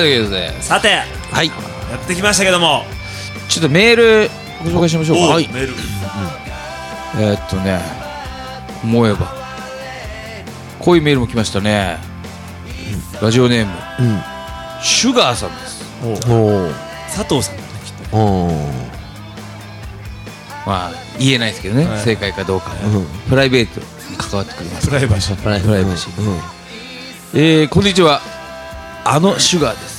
ということで、 さて、 はい、 やってきましたけども、 ちょっとメールご紹介しましょうか。はい、 メール、 思えばこういうメールも来ましたね。ラジオネーム、シュガーさんです。 佐藤さんだね、きっと。 まあ言えないですけどね、正解かどうか、プライベートに関わってくるます。 プライバシー。こんにちは、あのシュガーです。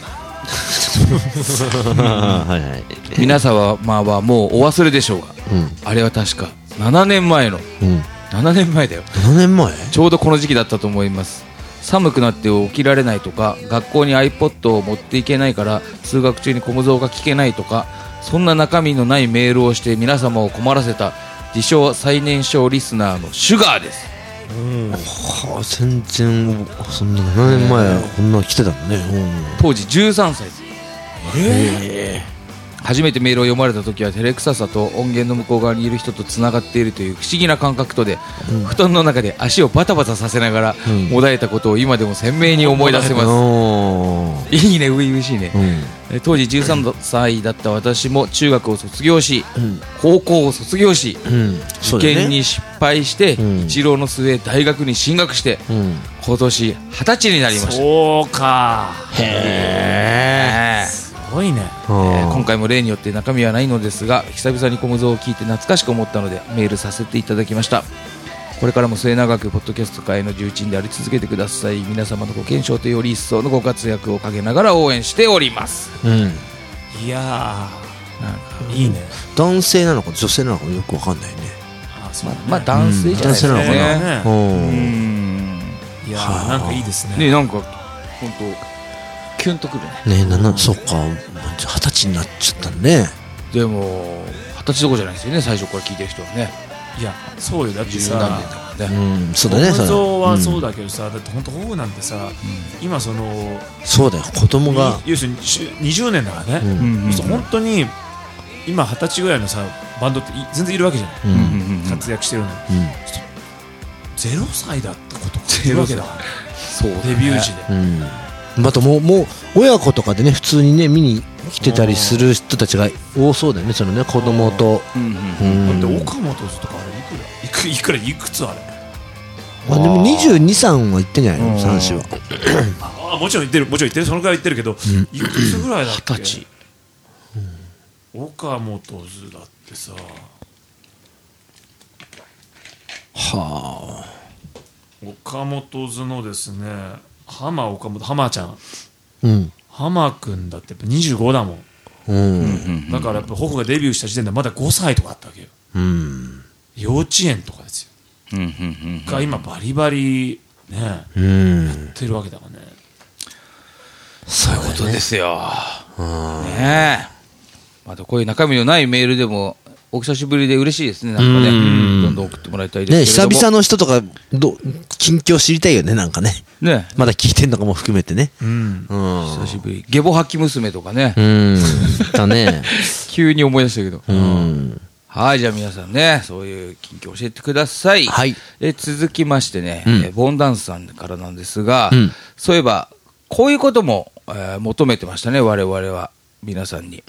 皆様はもうお忘れでしょうが、あれは確か7年前の、7年前だよ。 7年前、 ちょうどこの時期だったと思います。寒くなって起きられないとか、学校に iPod を持っていけないから通学中にコムゾーが聞けないとか、そんな中身のないメールをして皆様を困らせた自称最年少リスナーのシュガーです。 全然そんな7年前こんな来てたのね。 当時13歳です。初めてメールを読まれた時は照れくささと音源の向こう側にいる人とつながっているという不思議な感覚とで、布団の中で足をバタバタさせながらもだえたことを今でも鮮明に思い出せます。いいね、初々しいね。当時13歳だった私も中学を卒業し、高校を卒業し、受験に失敗して一浪の末大学に進学して、今年20歳になりました。 そうか、 へー、 すごいね。 今回も例によって中身はないのですが、久々にコムゾーを聞いて懐かしく思ったのでメールさせていただきました。これからも末永くポッドキャスト界の重鎮であり続けてください。皆様のご健勝とより一層のご活躍を陰ながら応援しております。 いやー、なんかいいね。 男性なのか女性なのかよくわかんないね。 まあ男性じゃないですかね。 いやー、なんかいいですね。 ね、なんか本当キュンとくるね。そっか、20歳になっちゃったね。 でも20歳どころじゃないですよね、最初から聞いてる人はね。 いや、そうよ。だってさ、 そうだね、 コムゾーはそうだけどさ、だって本当ホグなんてさ、今そうだよ、子供が要するに20年だからね。本当に今20歳ぐらいのさバンドって全然いるわけじゃない。活躍してるのに0歳だったことがいるわけだから、デビュー時で。 またもう親子とかでね、普通にね見に来てたりする人たちが多そうだよね、そのね、子供と。 だって岡本図とかあれいくつあれ。 でも22、3は言ってんじゃないの、三子は。 もちろん言ってる、そのくらい言ってるけど、いくつぐらいだっけ。20歳。岡本図だってさ、岡本図のですね、浜ちゃん、浜くんだってやっぱ25だもん。だからやっぱホフがデビューした時点でまだ5歳とかあったわけよ。幼稚園とかですよ。が今バリバリね、やってるわけだからね。 そういうことですよ。ねえ。またこういう中身のないメールでもお久しぶりで嬉しいですね。なんかね、どんどん送ってもらいたいですけれども。 久々の人とか近況知りたいよね、なんかね。まだ聞いてんのかも含めてね。 久しぶり。ゲボ吐き娘とかね。 だね。 急に思い出したけど。はい、じゃあ皆さんね、そういう近況教えてください。続きましてね、ボンダンスさんからなんですが、そういえばこういうことも求めてましたね、我々は皆さんに。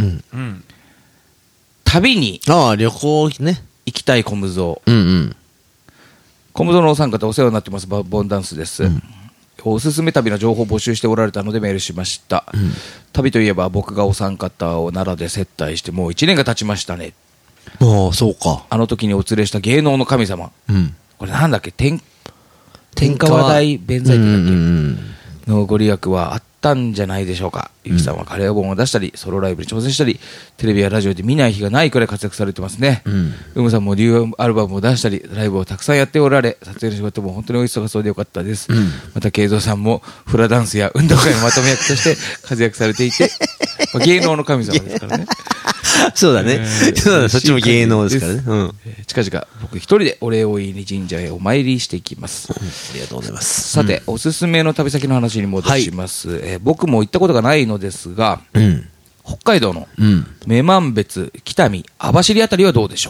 旅に旅行ね、 行きたいコムゾー。コムゾーのお三方お世話になってます、ボンダンスです。おすすめ旅の情報を募集しておられたのでメールしました。旅といえば僕がお三方を奈良で接待してもう1年が経ちましたね。 そうか。 あの時にお連れした芸能の神様、これなんだっけ、天下話大弁財天だっけのご利益はあったんじゃないでしょうか。ゆきさんはカレー本を出したりソロライブに挑戦したり、テレビやラジオで見ない日がないくらい活躍されてますね。うむさんもニューアルバムを出したりライブをたくさんやっておられ、撮影の仕事も本当にお忙しそうでよかったです。また慶三さんもフラダンスや運動会のまとめ役として活躍されていて、芸能の神様ですからね。 そうだね。そっちも芸能ですからね。 近々僕一人でお礼を言いに神社へお参りしていきます。 ありがとうございます。 さて、おすすめの旅先の話に戻します。僕も行ったことがないのですが、北海道の女満別、北見、網走あたりはどうでしょうか。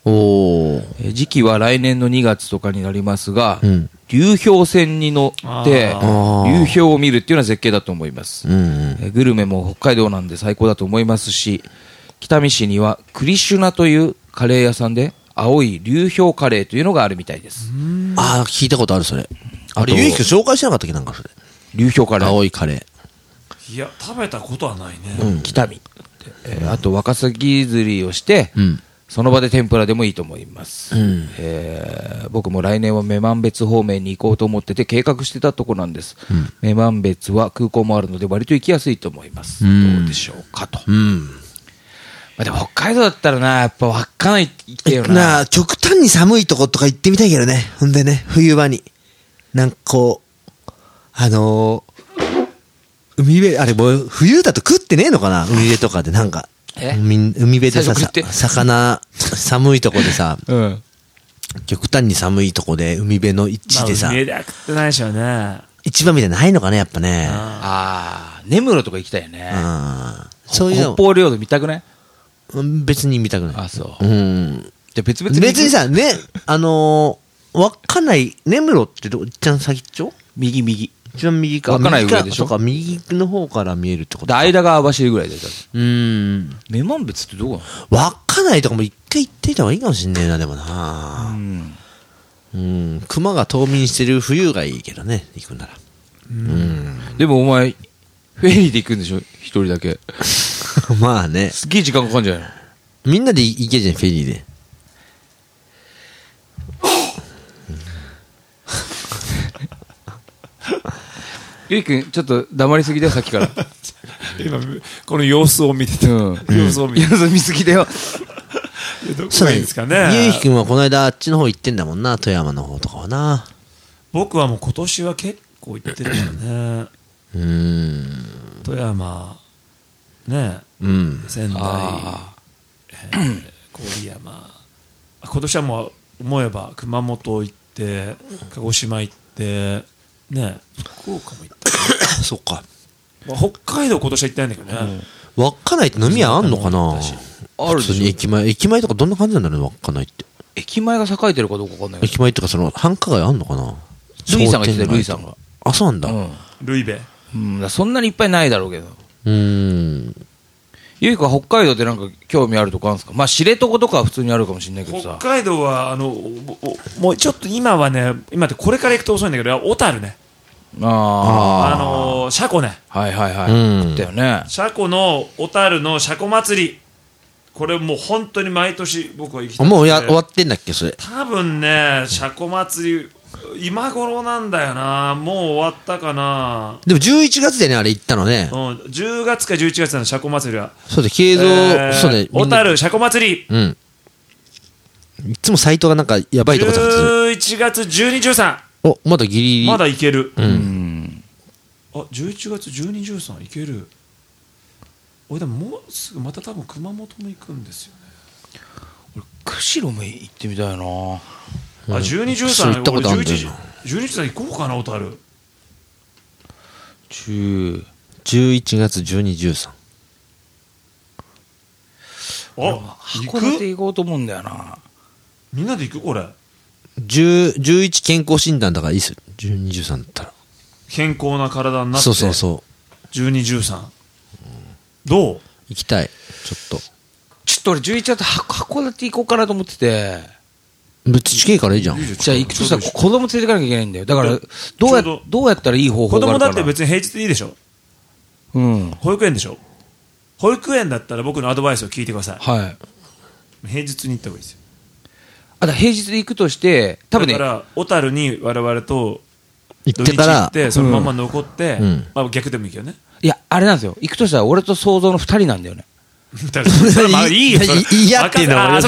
時期は来年の2月とかになりますが、流氷船に乗って流氷を見るっていうのは絶景だと思います。グルメも北海道なんで最高だと思いますし、北見市にはクリシュナというカレー屋さんで青い流氷カレーというのがあるみたいです。 聞いたことあるそれ。あれゆうひく紹介しなかったっけ、なんかそれ。 流氷カレー、 青いカレー。いや食べたことはないね。 北見、あとワカサギ釣りをして、その場で天ぷらでもいいと思います。僕も来年は女満別方面に行こうと思ってて計画してたとこなんです。女満別は空港もあるので割と行きやすいと思います。どうでしょうかと。でも北海道だったらな、やっぱ稚内行ってよな。 極端に寒いとことか行ってみたいけどね。ほんでね、冬場に。なんかこう、海辺、あれもう冬だと食ってねえのかな、海辺とかでなんか。海辺でさ、魚、寒いとこでさ、極端に寒いとこで海辺の一地でさ。 海辺では食ってないでしょうね。 市場みたいなのないのかね、やっぱね。 根室とか行きたいよね。 そういうの。 北方領土見たくない？ 別に見たくない。 そう。じゃ別々に。 別にさ、ね、稚内、根室ってどっちゃん先っちょ？ 右。 一番右か。 稚内上でしょ？ そうか、右の方から見えるってことか。 間が網走ぐらいで。 女満別ってどこなの？稚内とかも一回行っていた方がいいかもしんねえな、でもな。熊が冬眠してる冬がいいけどね、行くなら。 でもお前、フェリーで行くんでしょ？一人だけ。 まあね。 すっげえ時間かかるんじゃないの？ みんなで行けじゃん、フェリーで。 ゆいくん、ちょっと黙りすぎだよ、さっきから。 今、この様子を見てて。様子を見すぎだよ。 どこがいいんですかね。 ゆうひくんはこの間あっちの方行ってんだもんな、富山の方とかはな。 僕はもう今年は結構行ってるよね。富山、ね、仙台、郡山。今年はもう思えば熊本行って、鹿児島行って、ね、福岡も行った。 そっか。 北海道今年は行ってないんだけどね。 稚内って飲み屋あんのかな？ あるでしょ。 普通に駅前とかどんな感じなんだろうね、稚内って。 駅前が栄えてるかどうかわかんない。 駅前とかその繁華街あんのかな？ ルイさんが言ってたよ、ルイさんが。 あ、そうなんだ。 ルイベ。 そんなにいっぱいないだろうけど。ゆいか北海道でなんか興味あるとこあるんですか？まあ知床とかは普通にあるかもしれないけどさ。 北海道はもうちょっと今はね、今ってこれから行くと遅いんだけど、小樽ね。車庫ね。 はい。あったよね。 車庫の小樽の車庫祭り。これもう本当に毎年僕は行きたい。 もう終わってんだっけそれ？ 多分ね、車庫祭り今頃なんだよな。もう終わったかな。 でも11月でね、あれ行ったのね。 10月か11月なの、車庫祭りは。 そうで、継続、そうで。 小樽車庫祭り。 いつもサイトがなんかやばいとこ使ってる。 11月12、13。 お、まだギリギリ。 まだいける。11月12、13いける。俺でももうすぐまた多分熊本も行くんですよね。 俺釧路も行ってみたいな。 12、13行ったことあるんだよ。12、13行こうかな、小樽。 11月12、13。 函館行こうと思うんだよな。 みんなで行くこれ。 11健康診断だからいいっすよ。12、13だったら。 健康な体になって。 そう。 12、13。どう？ 行きたい。ちょっと俺11月函館行こうかなと思ってて。 別に近いからいいじゃん。 じゃあ行くとさ、子供連れていかなきゃいけないんだよ。だからどうやったらいい方法があるかな。 子供だって別に平日でいいでしょ。保育園でしょ。保育園だったら僕のアドバイスを聞いてください。平日に行った方がいいですよ。 だ平日で行くとして多分ね。 だから小樽に我々と行ってから行ってそのまま残って、逆でもいいけどね。 いやあれなんですよ。行くとしたら俺と想像の2人なんだよね。 いいよ。 嫌っていうのはそう。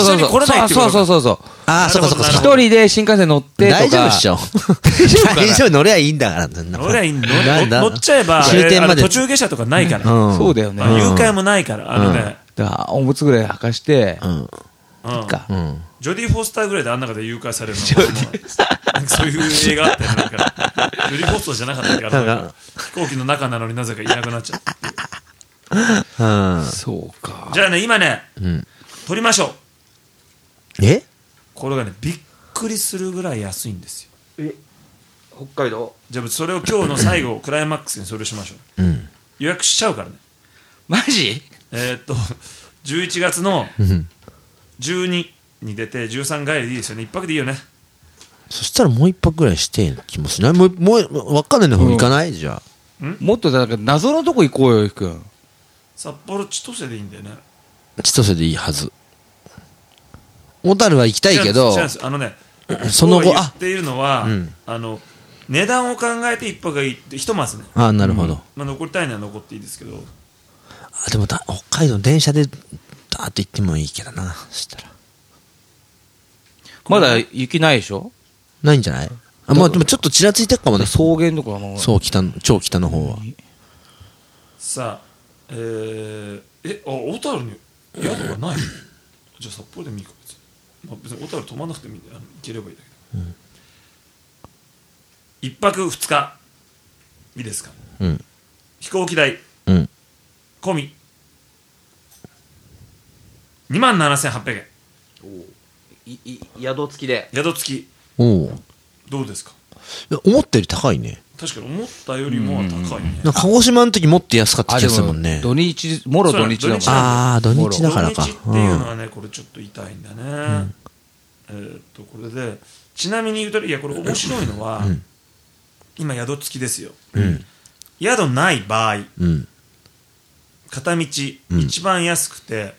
あ、そうか。 一人で新幹線乗ってとか。 大丈夫っしょ。大丈夫乗ればいいんだから。 乗ればいいんだ。乗っちゃえば途中下車とかないから。 そうだよね。 誘拐もないから。 おむつぐらい履かして。 ジョディ・フォスターぐらいであん中で誘拐されるの。そういう映画あってなんかジョディ・フォスターじゃなかったから飛行機の中なのになぜかいなくなっちゃった。 そうか。 じゃあね今ね撮りましょこれがねびっくりするぐらい安いんですよ。 北海道。 じゃあそれを今日の最後クライマックスにそれしましょう、予約しちゃうからね。 マジ 11月の12に出て13帰りでいいですよね。1泊でいいよね。 そしたらもう一泊ぐらいしてん気もしない。もう分かんないの方行かない？じゃあもっとなんか謎のとこ行こうよ、ゆうきくん。 札幌千歳でいいんだよね。 千歳でいいはず。小樽は行きたいけど、 違うんですその後言っているのは、値段を考えて1泊がいいってひとまずね。 なるほど。 残りたいのは残っていいですけど、 でも北海道電車でダーッと行ってもいいけどな。そしたらまだ雪ないでしょ。 ないんじゃない？まあでもちょっとちらついてるかもね。 草原とかの。 そう、超北の方は。 さあ小樽に宿がないじゃあ札幌でもいいか別に小樽泊まんなくてもいいんだよ。行ければいいだけど、1泊2日いいですか、飛行機代、込み27,800円。 宿付きで。 宿付きどうですか。 いや思ったより高いね。 確かに思ったよりも高いね。 鹿児島の時もっと安かった気がするもんね。 土日、もろ土日だもん。 土日だからか。 土日っていうのはね、これちょっと痛いんだね。これでちなみに言うと、いやこれ面白いのは、今宿付きですよ。宿ない場合、片道一番安くて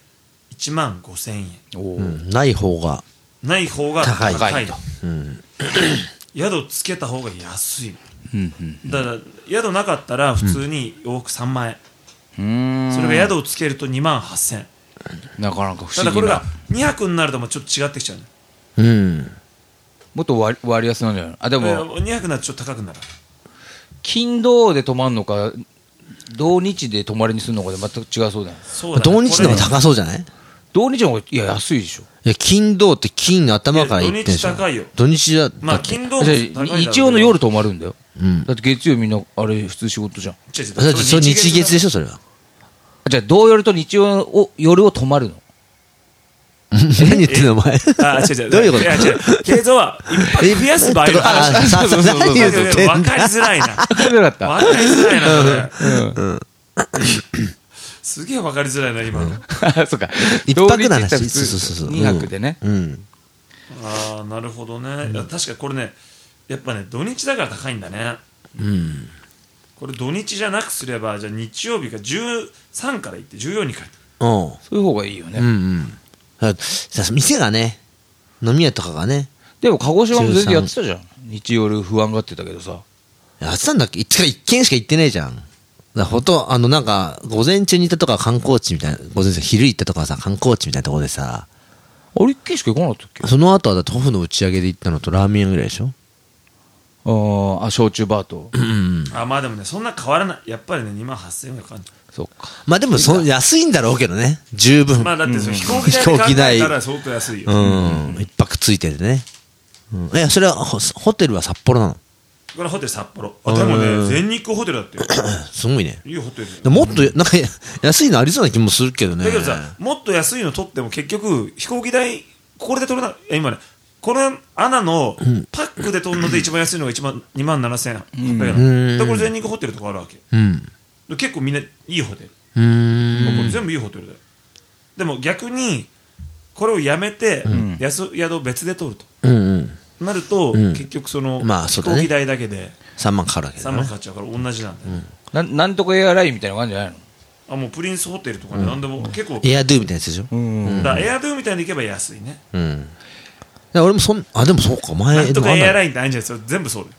15,000円。 ない方が高いと。宿つけた方が安い。だから宿なかったら普通に往復3万円、それが宿をつけると28,000円。 なかなか不思議な。 ただこれが2泊になるともちょっと違ってきちゃうね。 もっと割安なんじゃないの。でも 2泊になるとちょっと高くなる。 金土で泊まるのか土日で泊まりにするのかで全く違うそうだよ。 土日の方が高そうじゃない？ 土日の方が安いでしょ。 いや金土って金の頭から言ってんでしょ。 土日高いよ。 土日だ。 まあ金土も高いだろうけど、 日曜の夜泊まるんだよ。だって月曜みんなあれ普通仕事じゃん。 それ日月でしょそれは。 じゃあ同夜と日曜を夜を泊まるの。 何言ってんのお前。 違うどういうこと？ 慶三は一泊増やす場合の話。 何言ってんの？ 分かりづらいな。分かそうだった。 りづらいな。すげえ分かりづらいな今の。 そうか。 一泊な話。 そう。2泊でね。 なるほどね。確かこれね、やっぱね土日だから高いんだね。これ土日じゃなくすれば、じゃあ日曜日が13から行って14に帰る。 そういう方がいいよね。 店がね、飲み屋とかがね。 でも鹿児島も全然やってたじゃん。日夜不安がってたけどさ。 やってたんだっけ？一軒しか行ってねえじゃん。なんか、午前中に行ったとか観光地みたいな、午前中昼行ったとかさ、観光地みたいなところでさ。 あれ一軒しか行かなかったっけ？ その後はだってホフの打ち上げで行ったのとラーメン屋ぐらいでしょ？ 焼酎バーと。 まあでもね、そんな変わらない。やっぱりね、28,000円がかかる。 そうか。 まあでも安いんだろうけどね。十分。 まあだって飛行機代で考えたら相当安いよ。 一泊ついててね。いや、それは、ホテルは札幌なの？ これホテル札幌。でもね、全日空ホテルだってよ。 すごいね。 いいホテル。 もっと、なんか、安いのありそうな気もするけどね。 だけどさ、もっと安いの取っても結局、飛行機代、これで取れない。今ね、このアナのパックで取るので一番安いのが27,800円。で、これ全日空ホテルとかあるわけ。結構みんないいホテル。これ全部いいホテルだよ。でも逆に、これをやめて、安宿を別で取ると。なると、結局その、飛行機代だけで 3万かかるわけだね。 3万かかっちゃうから同じなんだよ。 なんとかエアラインみたいなのがあるんじゃないの？ もうプリンスホテルとかね、なんでも結構。 エアドゥみたいなやつでしょ？ だエアドゥみたいに行けば安いね。 俺もでもそうか、前。 なんとかエアラインってあるんじゃないですか。全部そうだよ。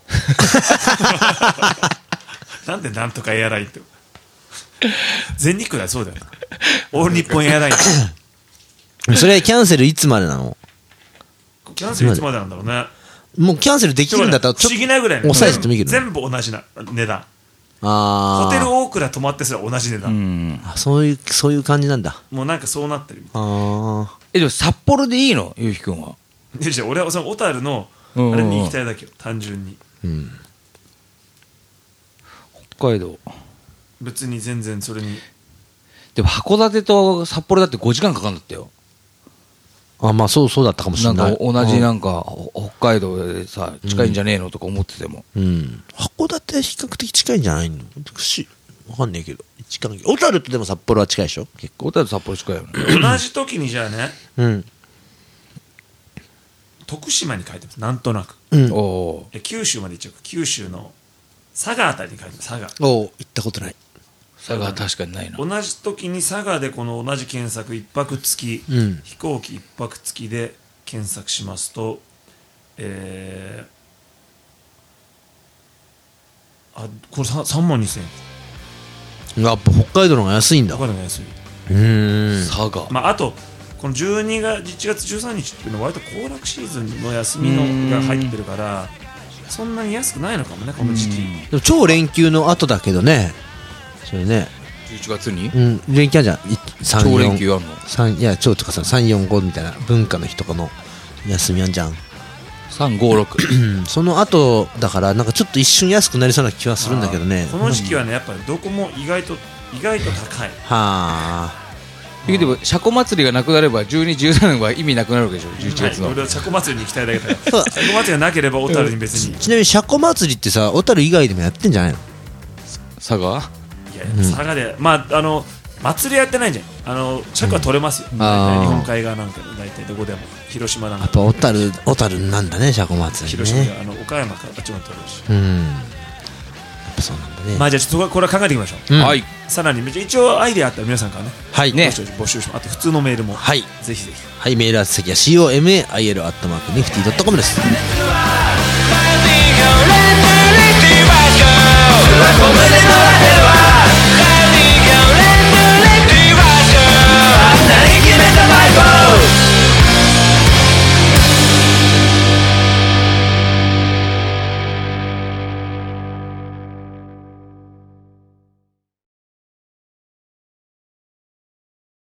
なんでなんとかエアラインって。全日空だよ、そうだよ。オール日本エアライン。 それキャンセルいつまでなの？ キャンセルいつまでなんだろうね。 もうキャンセルできるんだったら不思議なぐらい抑えてもいいけど全部同じな値段。ホテルオークラ泊まってすら同じ値段。 そういう感じなんだ。 もうなんかそうなってるみたい。 でも札幌でいいの？ゆうきくんは。 俺はその小樽のあれに行きたいだけよ、単純に。 北海道別に全然それに。 でも函館と札幌だって5時間かかるんだってよ。 まあそうだったかもしれない。 なんか同じなんか、北海道でさ、近いんじゃねえのとか思ってても。 函館比較的近いんじゃないの？わかんねえけど。近い。小樽とでも札幌は近いでしょ結構。 小樽と札幌近いよね。 同じ時にじゃあね、徳島に書いてます、なんとなく。九州まで行っちゃう。九州の佐賀あたりに書いてます、佐賀。 行ったことない。 佐賀は確かにないな。 同じ時に佐賀でこの同じ検索一泊付き、飛行機一泊付きで検索しますと、これ3万2000円。 やっぱ北海道の方が安いんだ。 北海道が安い。 佐賀。 まああとこの1月13日っていうのは割と行楽シーズンの休みのが入ってるから、そんなに安くないのかもねこの時期。 でも超連休の後だけどね。それね。 11月に？ 連休あるじゃん。 超連休あんの ？いや超とかさ3、4、5みたいな文化の日とかの休みあんじゃん。 3、5、6。 その後だからなんかちょっと一瞬安くなりそうな気はするんだけどね。 この時期はねやっぱりどこも意外と高い。 はあ。 でも車庫祭りがなくなれば12、13年は意味なくなるわけでしょ11月の。 俺は車庫祭りに行きたいだけだから。車庫祭りがなければ小樽に別に。 ちなみに車庫祭りってさ小樽以外でもやってんじゃないの？ 佐賀？ いや佐賀でまあ祭りやってないんじゃん。車庫は取れますよ。日本海側なんかで大体どこでも広島なんか。 やっぱ小樽なんだね車庫祭りね。 広島で岡山からあっちまで取れるし。 やっぱそうなんだね。 まあじゃあちょっとこれは考えていきましょう。はい。さらに一応アイデアあったら皆さんからね。 はいね。 募集します。あと普通のメールも。 はい。 ぜひぜひ。 はい、メール先は COMAIL@nifty.com です。 Let's go!